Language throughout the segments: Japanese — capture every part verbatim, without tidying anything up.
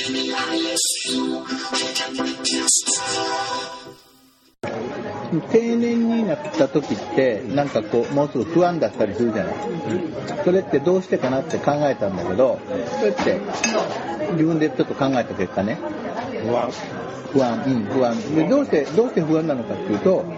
定年になった時ってなんかこうもうすぐ不安だったりするじゃない、うん、それってどうしてかなって考えたんだけど、そうやって自分でちょっと考えた結果ね、 不安不安、うん、不安で、どうしてどうして不安なのかっていうと、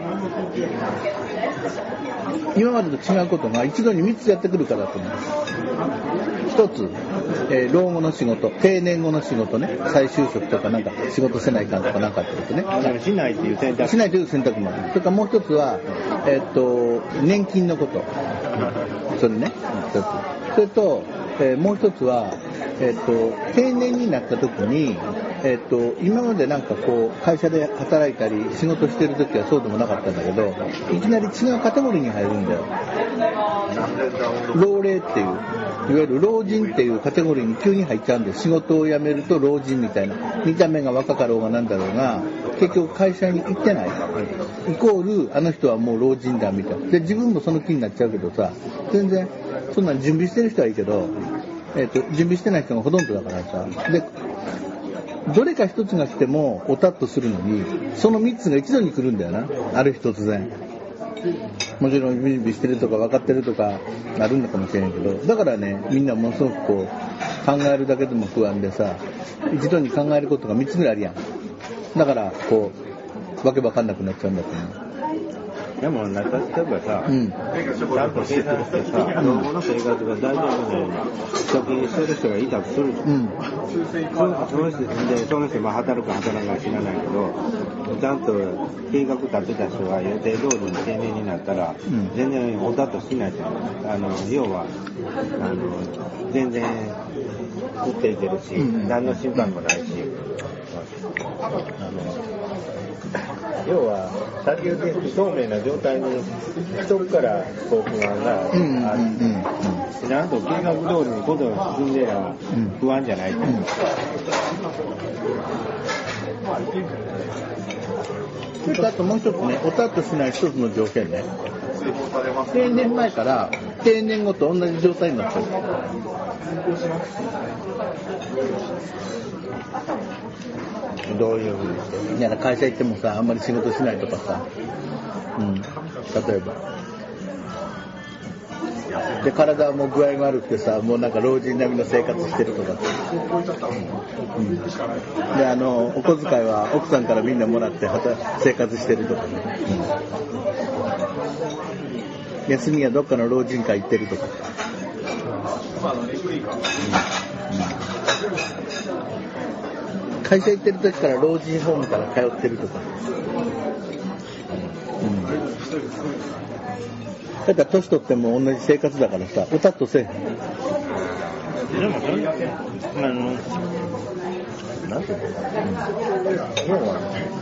今までと違うことが一度にみっつやってくるからだと思う。一つ、えー、老後の仕事、定年後の仕事ね、再就職とかなんか仕事せないかんとかなんかってことね。 しないっていう選択。 しないという選択もある。それからもう一つは、えー、っと年金のこと、それね、一つ。それと、えー、もう一つは、えー、っと定年になった時に、えー、っと今までなんかこう会社で働いたり仕事してる時はそうでもなかったんだけど、いきなり違うカテゴリーに入るんだよ。老齢っていう、いわゆる老人っていうカテゴリーに急に入っちゃうんで、仕事を辞めると老人みたいな、見た目が若かろうがなんだろうが結局会社に行ってない、イコールあの人はもう老人だみたいな。で自分もその気になっちゃうけどさ、全然そんな準備してる人はいいけど、えー、と準備してない人がほとんどだからさ、でどれか一つが来てもおたっとするのに、その三つが一度に来るんだよな、ある日突然。もちろん準備してるとか分かってるとかあるんだかもしれないけど、だからね、みんなものすごくこう考えるだけでも不安でさ、一度に考えることが三つぐらいあるやん。だからこうわけわかんなくなっちゃうんだと思う。 でもなんか例えばさ、うん、ちゃんと計算してさ、老後の生活が大丈夫なような貯金してる人がいたとするじゃん、うん、その人でその人も働くか働くか知らないけど、ちゃんと計画立てた人は予定通りに定年になったら、うん、全然おだとしないじゃん。あの要はあの全然打っていけるし、うん、何の心配もないし、あの要は先行き不透明な状態にしとくからこう不安がある、うんうんうん、ちゃんと計画通りにことが進んでりゃ不安じゃない、うんうん、 それとあともう一つね、おたっとしない一つの条件ね、定年前から定年後と同じ状態になってる。 どういうふうにして？ いや、会社行ってもさ、あんまり仕事しないとかさ、うん、例えばで体も具合が悪くてさ、もうなんか老人並みの生活してるとか、うんうん、であのお小遣いは奥さんからみんなもらって生活してるとかね、うん、休みはどっかの老人会行ってるとか、うんうん、会社行ってる時から老人ホームから通ってるとか、うん、だから年取っても同じ生活だからさ、おたっとせえへん。 でもそれだけあのなんていうの、要は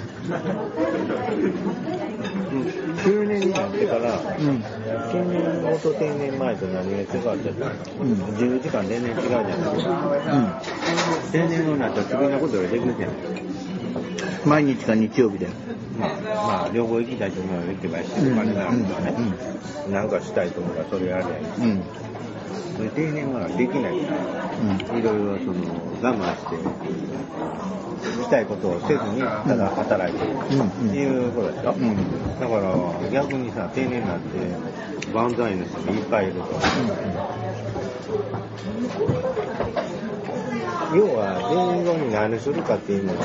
中年になってから、うん、定年後と定年前と何が違うって言ったら、うん、じゅうじかん全然違うじゃないですか、うん、定年後になったら好きなことができるじゃないですか。 毎日か日曜日で、 まあ、まあ、両方行きたいと思うよ、行けばいいし、お金があるとかね、うん、なんかしたいと思うからそれやるやん、うん、それ定年はできないから、うん、いろいろその我慢してしたいことをせずにただ働いてるっていうことでしょ、うんうん、だから逆にさ、定年になって万歳の人がいっぱいいると、うん、要は定年後に何するかっていうのは、うん、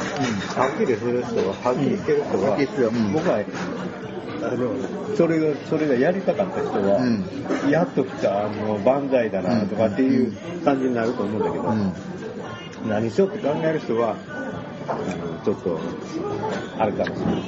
はっきりする人ははっきりしてる人は、うん、僕はあのそれがそれがやりたかった人は、うん、やっと来たあの万歳だなとかっていう感じになると思うんだけど、うん、何しようって考える人はあのちょっとあるかもしれない、うん、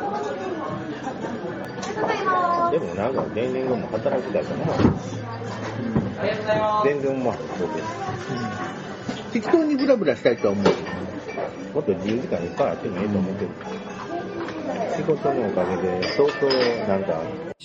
でもなんか定年後も働きたいと思う、うん、全然思わない僕、 うん、適当にブラブラしたいとは思う。 もっと自由時間いっぱいあってもいいと思ってる、うん、仕事のおかげで相当なんか